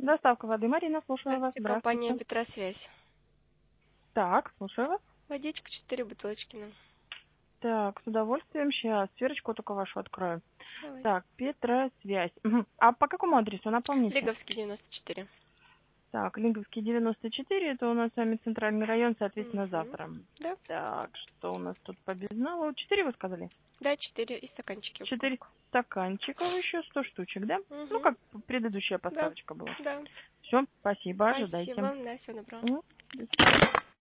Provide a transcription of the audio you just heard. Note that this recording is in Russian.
Доставка воды, Марина, слушаю вас. Здравствуйте, компания Здравствуйте. Петросвязь. Так, слушаю вас. Водичка 4 бутылочки нам. Так, с удовольствием. Сейчас сферочку только вашу открою. Давайте. Так, Петросвязь. Мгм. А по какому адресу, напомните? Лиговский 94. Так, Лиговский 94, это у нас с вами центральный район, соответственно, Мгм. завтра. Да? Так, что у нас тут по безналу? 4 вы сказали? Да, 4 и стаканчики 4 упаковка. стаканчиков еще, 100 штучек, да? Ну, Угу. как предыдущая Да, поставочка была. да. Все, спасибо, ожидайте. Спасибо. Да, всего доброго. До свидания.